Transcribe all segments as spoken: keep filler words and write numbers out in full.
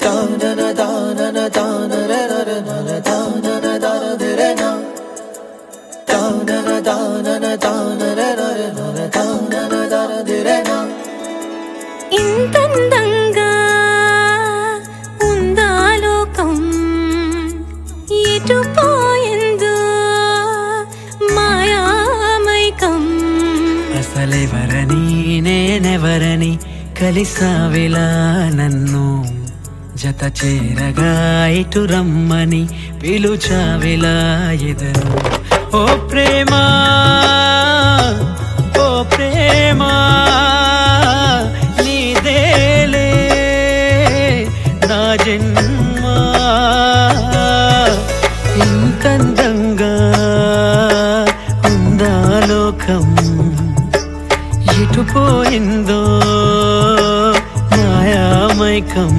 ఇంతందంగా ఉందా లోకం ఎటుపోయిందో మాయామైకం అసలెవరని నేనెవరని కలిసావిలా నన్ను జత చేరగా ఇటు రమ్మని పిలుచావిలా ఎదను ఓ ప్రేమా ఓ ప్రేమా నీదేలే నా జన్మ ఇంతందంగా ఉందా లోకం ఎటుపోయిందో మాయామైకం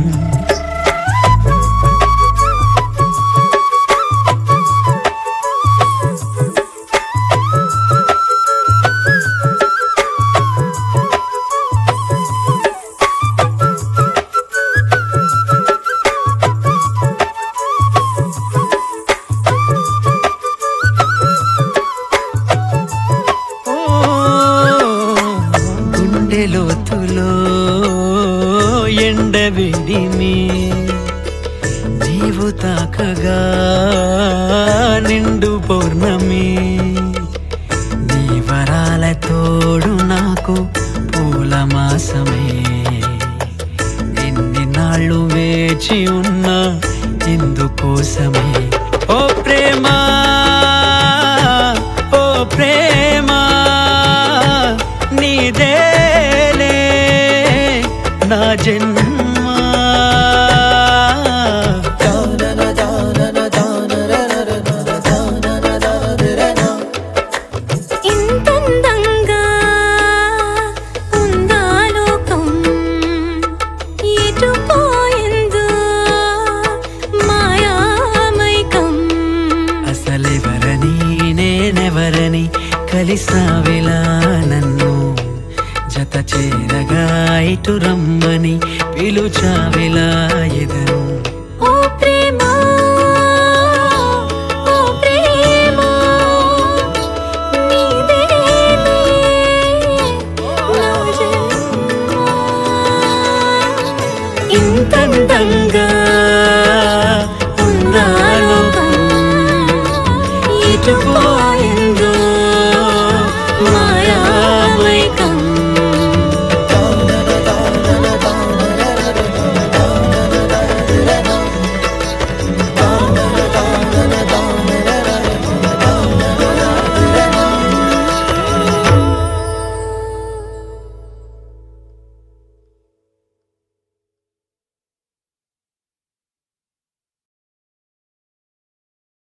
లోతులో ఎండవేడిని నీవు తాకగా నిండు పౌర్ణమి నీ వరాల తోడు నాకు పూల మాసమే ఎన్ని నాళ్ళు వేచి ఉన్నా ఇందుకోసమే ఓ ప్రేమా ఓ ప్రేమా నీదేలే నా జన్మ ఇంతందంగా ఉందా లోకం ఎటుపోయిందో మాయామైకం అసలెవరని నేనెవరని కలిసావిలా నన్ను జత చేరగా ఇటు రమ్మని పిలుచావిలా ఎదను ఓ ప్రేమా ఓ ప్రేమా నీదేలే నా జన్మ ఇంతందంగా ఉందా లోకం ఎటుపో